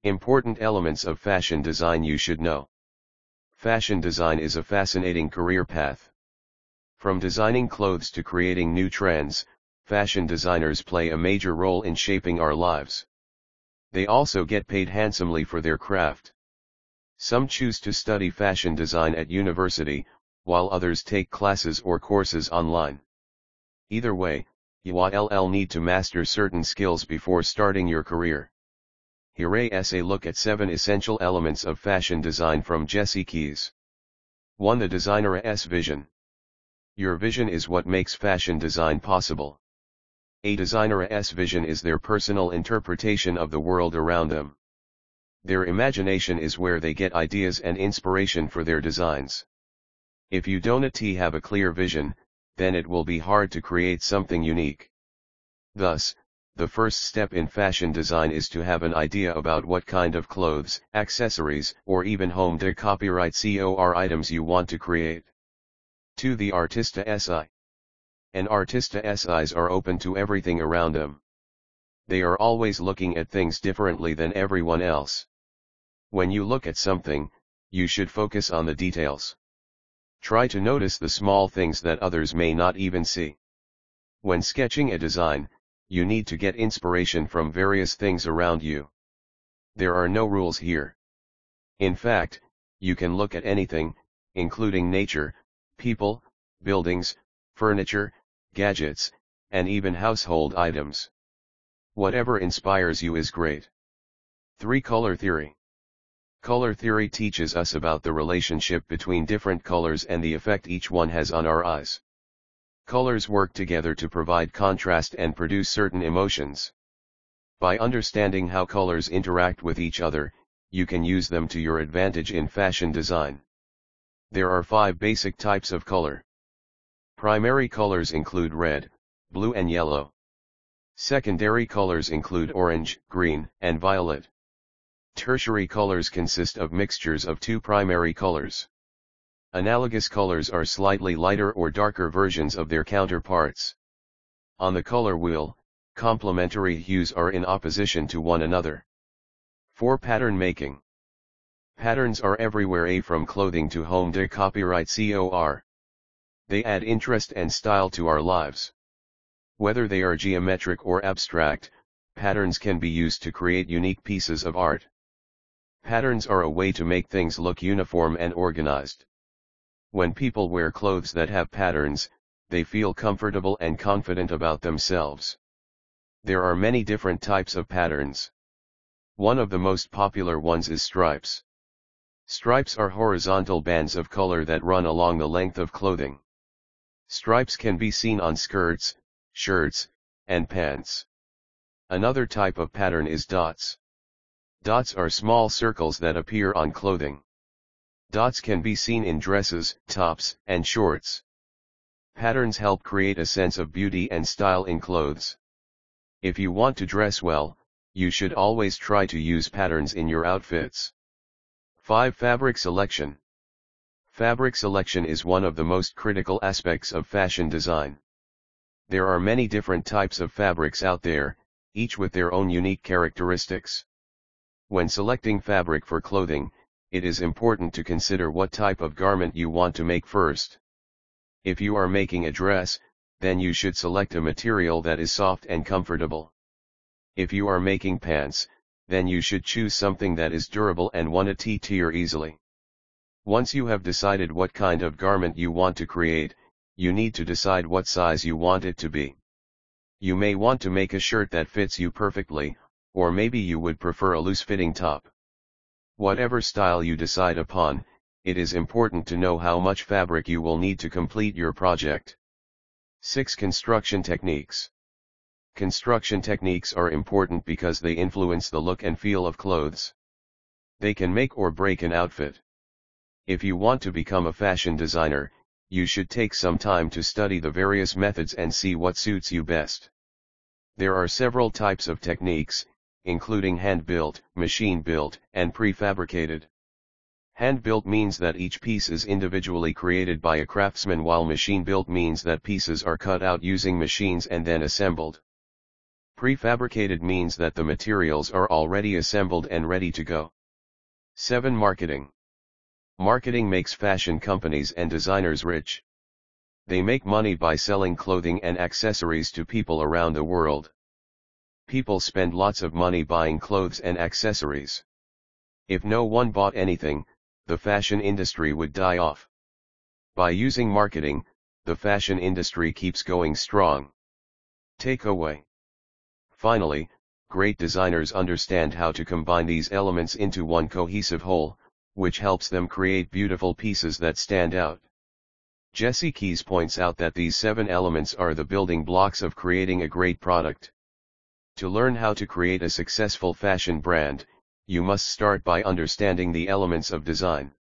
Important elements of fashion design you should know. Fashion design is a fascinating career path. From designing clothes to creating new trends, fashion designers play a major role in shaping our lives. They also get paid handsomely for their craft. Some choose to study fashion design at university, while others take classes or courses online. Either way, you will need to master certain skills before starting your career. Here is a look at 7 essential elements of fashion design from Jesse Keys. 1. The designer's vision. Your vision is what makes fashion design possible. A designer's vision is their personal interpretation of the world around them. Their imagination is where they get ideas and inspiration for their designs. If you don't have a clear vision, then it will be hard to create something unique. Thus, the first step in fashion design is to have an idea about what kind of clothes, accessories, or even home decor items you want to create. 2. The artista's eye. An artista's eyes are open to everything around them. They are always looking at things differently than everyone else. When you look at something, you should focus on the details. Try to notice the small things that others may not even see. When sketching a design, you need to get inspiration from various things around you. There are no rules here. In fact, you can look at anything, including nature, people, buildings, furniture, gadgets, and even household items. Whatever inspires you is great. 3. Color theory. Color theory teaches us about the relationship between different colors and the effect each one has on our eyes. Colors work together to provide contrast and produce certain emotions. By understanding how colors interact with each other, you can use them to your advantage in fashion design. There are 5 basic types of color. Primary colors include red, blue and yellow. Secondary colors include orange, green, and violet. Tertiary colors consist of mixtures of 2 primary colors. Analogous colors are slightly lighter or darker versions of their counterparts. On the color wheel, complementary hues are in opposition to one another. 4. Pattern making. Patterns are everywhere, from clothing to home decor. They add interest and style to our lives. Whether they are geometric or abstract, patterns can be used to create unique pieces of art. Patterns are a way to make things look uniform and organized. When people wear clothes that have patterns, they feel comfortable and confident about themselves. There are many different types of patterns. One of the most popular ones is stripes. Stripes are horizontal bands of color that run along the length of clothing. Stripes can be seen on skirts, shirts, and pants. Another type of pattern is dots. Dots are small circles that appear on clothing. Dots can be seen in dresses, tops, and shorts. Patterns help create a sense of beauty and style in clothes. If you want to dress well, you should always try to use patterns in your outfits. 5. Fabric selection. Fabric selection is one of the most critical aspects of fashion design. There are many different types of fabrics out there, each with their own unique characteristics. When selecting fabric for clothing, it is important to consider what type of garment you want to make first. If you are making a dress, then you should select a material that is soft and comfortable. If you are making pants, then you should choose something that is durable and won't tear easily. Once you have decided what kind of garment you want to create, you need to decide what size you want it to be. You may want to make a shirt that fits you perfectly, or maybe you would prefer a loose-fitting top. Whatever style you decide upon, it is important to know how much fabric you will need to complete your project. 6. Construction techniques. Construction techniques are important because they influence the look and feel of clothes. They can make or break an outfit. If you want to become a fashion designer, you should take some time to study the various methods and see what suits you best. There are several types of techniques, including hand-built, machine-built, and prefabricated. Hand-built means that each piece is individually created by a craftsman, while machine-built means that pieces are cut out using machines and then assembled. Prefabricated means that the materials are already assembled and ready to go. 7. Marketing. Marketing makes fashion companies and designers rich. They make money by selling clothing and accessories to people around the world. People spend lots of money buying clothes and accessories. If no one bought anything, the fashion industry would die off. By using marketing, the fashion industry keeps going strong. Takeaway. Finally, great designers understand how to combine these elements into one cohesive whole, which helps them create beautiful pieces that stand out. Jesse Keys points out that these 7 elements are the building blocks of creating a great product. To learn how to create a successful fashion brand, you must start by understanding the elements of design.